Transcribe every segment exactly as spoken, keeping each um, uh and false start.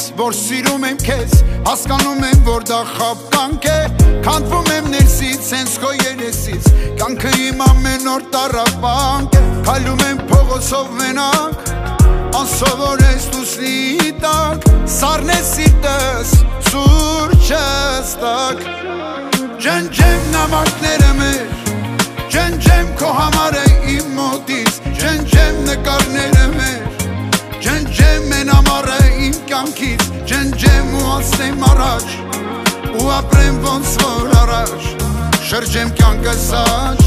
որ սիրում եմ քեզ Հասկանում եմ, որ դա խաբկանք է Քանդվում եմ ներսից, հենց քո երեսից Կյանքը իմ ամեն օր տառապանք է Քայլում եմ փողոցով մենակ Անսովոր ես լուսնի տակ Սառն է սիրտս, սուրճս տակ Ջնջեմ նամակները մեր Ջնջեմ քո համար է իմ մոտից Ջնջեմ նկարները մեր Ջնջեմ են ամառը իմ կյանքից Ջնջեմ ու անցնեմ առաջ Ու ապրեմ ոնց որ առաջ Շրջեմ կյանքս աջ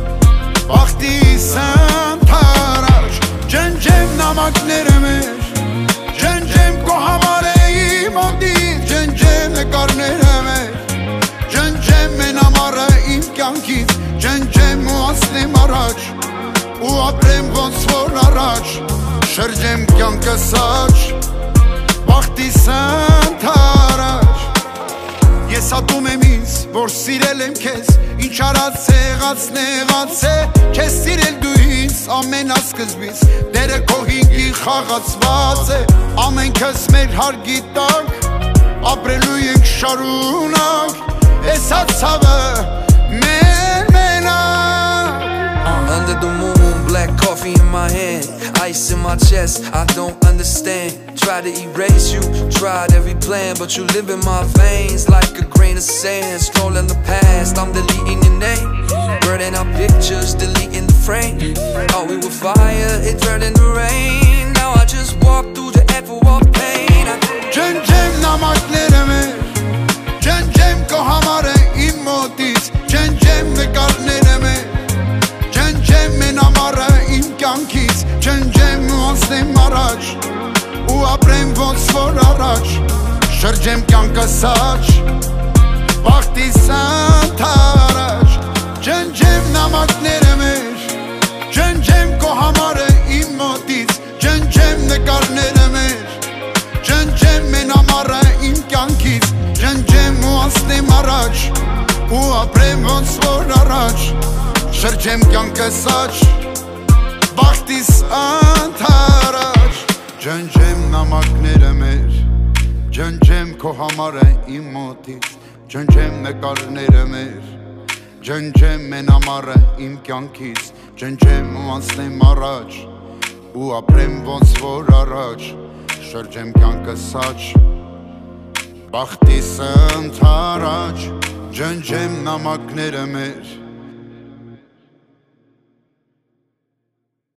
Բախտիս ընդառաջ Ջնջեմ նամակները մեր Ջնջեմ քո համար է իմ մոտից Ջնջեմ նկարները մեր Ջնջեմ են ամառը իմ կյանքից Ջնջեմ ու անցնեմ առաջ Ու ապրեմ ոնց որ առաջ Շրջեմ կյանքս աջ Բախտիս ընդառաջ Ես ատում եմ ինձ, որ սիրել եմ քեզ Ինչ արած է, եղած նեղած է Չես սիրել դու ինձ ամենասկզբից Դերը քո հինգի խաղացված է Ամենքս մեր հարգի տակ Ապրելու ենք շարունակ Ես հացավը մեր մենակ Under the moon, black coffee in my hand Ice in my chest, I don't understand Try to erase you, tried every plan But you live in my veins like a grain of sand Strolling the past, I'm deleting your name Burning out pictures, deleting the frame Thought we were fire, it turned into rain Now I just walk through the echo of pain Ջնջեմ նամակները մեր Ջնջեմ քո համար է իմ մոտից Ջնջեմ նկարները մեր Ջնջեմ են ամառը իմ կյանքից Ջնջեմ ու անցնեմ առաջ Ու ապրեմ ոնց որ առաջ Շրջեմ կյանքս աջ Բախտիս ընդառաջ Ջնջեմ նամակները մեր Ջնջեմ քո համար է իմ մոտից Ջնջեմ նկարները մեր Ջնջեմ են ամառը իմ կյանքից Ջնջեմ ու անցնեմ առաջ Ու ապրեմ ոնց որ առաջ Շրջեմ կյանքս աջ Բախտիս ընդառաջ Ջնջեմ նամակները մեր Ջնջեմ քո համար է իմ մոտից Ջնջեմ նկարները մեր Ջնջեմ են ամառը իմ կյանքից Ջնջեմ ու անցնեմ առաջ Ու ապրեմ ոնց որ առաջ Շրջեմ կյանքս աջ Բախտիս ընդառաջ Ջնջեմ նամակները մեր